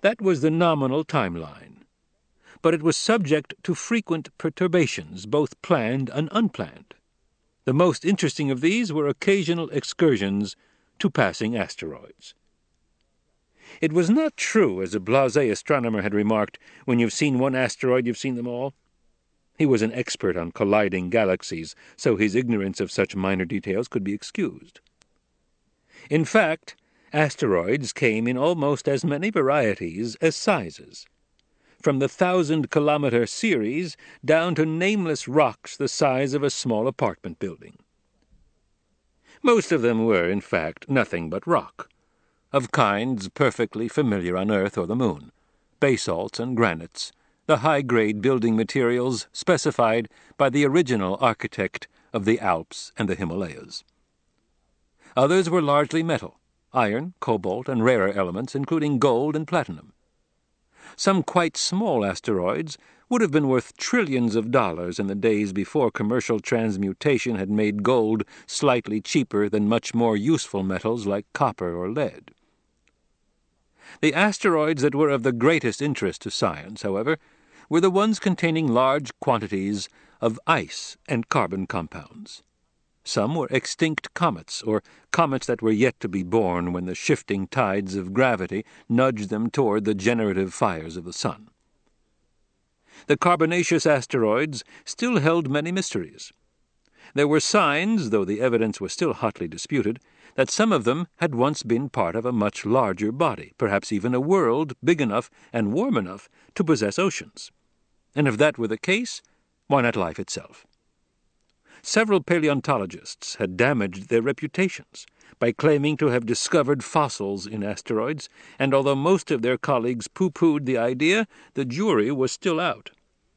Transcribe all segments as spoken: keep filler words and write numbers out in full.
That was the nominal timeline. But it was subject to frequent perturbations, both planned and unplanned. The most interesting of these were occasional excursions to passing asteroids. It was not true, as a blasé astronomer had remarked, when you've seen one asteroid, you've seen them all. He was an expert on colliding galaxies, so his ignorance of such minor details could be excused. In fact, asteroids came in almost as many varieties as sizes, from the thousand-kilometer series down to nameless rocks the size of a small apartment building. Most of them were, in fact, nothing but rock, of kinds perfectly familiar on Earth or the Moon, basalts and granites, the high-grade building materials specified by the original architect of the Alps and the Himalayas. Others were largely metal, iron, cobalt, and rarer elements, including gold and platinum. Some quite small asteroids would have been worth trillions of dollars in the days before commercial transmutation had made gold slightly cheaper than much more useful metals like copper or lead. The asteroids that were of the greatest interest to science, however, were the ones containing large quantities of ice and carbon compounds. Some were extinct comets, or comets that were yet to be born when the shifting tides of gravity nudged them toward the generative fires of the sun. The carbonaceous asteroids still held many mysteries. There were signs, though the evidence was still hotly disputed, that some of them had once been part of a much larger body, perhaps even a world big enough and warm enough to possess oceans. And if that were the case, why not life itself? Several paleontologists had damaged their reputations by claiming to have discovered fossils in asteroids, and although most of their colleagues pooh-poohed the idea, the jury was still out.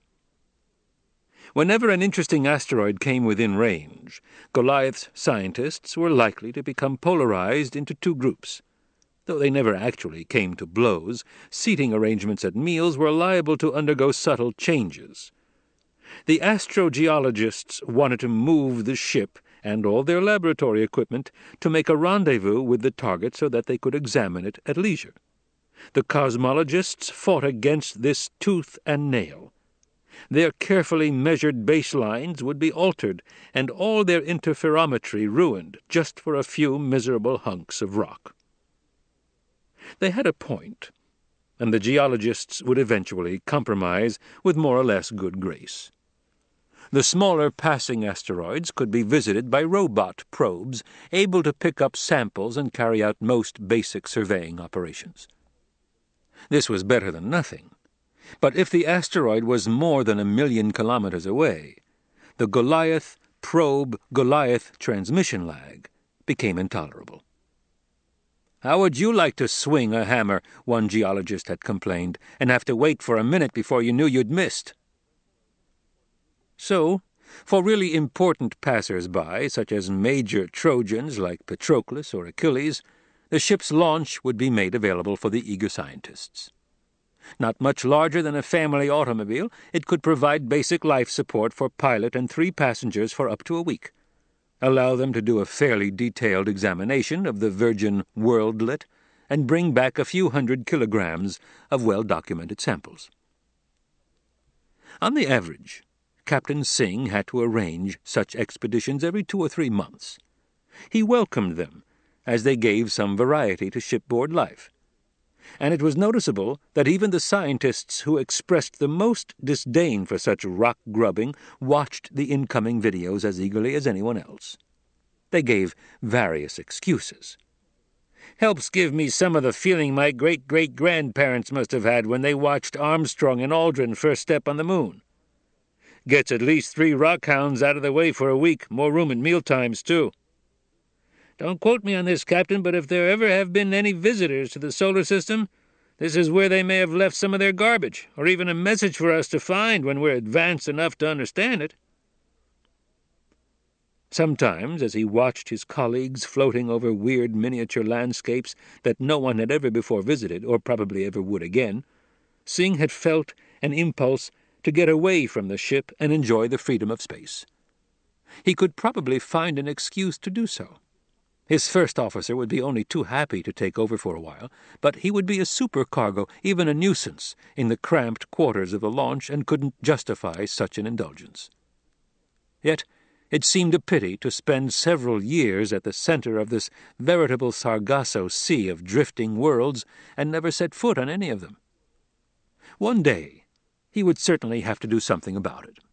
Whenever an interesting asteroid came within range, Goliath's scientists were likely to become polarized into two groups. Though they never actually came to blows, seating arrangements at meals were liable to undergo subtle changes. The astrogeologists wanted to move the ship and all their laboratory equipment to make a rendezvous with the target so that they could examine it at leisure. The cosmologists fought against this tooth and nail. Their carefully measured baselines would be altered, and all their interferometry ruined just for a few miserable hunks of rock. They had a point, and the geologists would eventually compromise with more or less good grace. The smaller passing asteroids could be visited by robot probes able to pick up samples and carry out most basic surveying operations. This was better than nothing. But if the asteroid was more than a million kilometers away, the Goliath probe-Goliath transmission lag became intolerable. "How would you like to swing a hammer," one geologist had complained, "and have to wait for a minute before you knew you'd missed?" So, for really important passers-by, such as major Trojans like Patroclus or Achilles, the ship's launch would be made available for the eager scientists. Not much larger than a family automobile, it could provide basic life support for pilot and three passengers for up to a week, allow them to do a fairly detailed examination of the virgin worldlet, and bring back a few hundred kilograms of well-documented samples. On the average, Captain Singh had to arrange such expeditions every two or three months. He welcomed them, as they gave some variety to shipboard life. And it was noticeable that even the scientists who expressed the most disdain for such rock-grubbing watched the incoming videos as eagerly as anyone else. They gave various excuses. "Helps give me some of the feeling my great-great-grandparents must have had when they watched Armstrong and Aldrin first step on the moon. Gets at least three rockhounds out of the way for a week, more room at mealtimes, too. Don't quote me on this, Captain, but if there ever have been any visitors to the solar system, this is where they may have left some of their garbage, or even a message for us to find when we're advanced enough to understand it." Sometimes, as he watched his colleagues floating over weird miniature landscapes that no one had ever before visited, or probably ever would again, Singh had felt an impulse to get away from the ship and enjoy the freedom of space. He could probably find an excuse to do so. His first officer would be only too happy to take over for a while, but he would be a supercargo, even a nuisance, in the cramped quarters of the launch, and couldn't justify such an indulgence. Yet it seemed a pity to spend several years at the center of this veritable Sargasso Sea of drifting worlds and never set foot on any of them. One day he would certainly have to do something about it.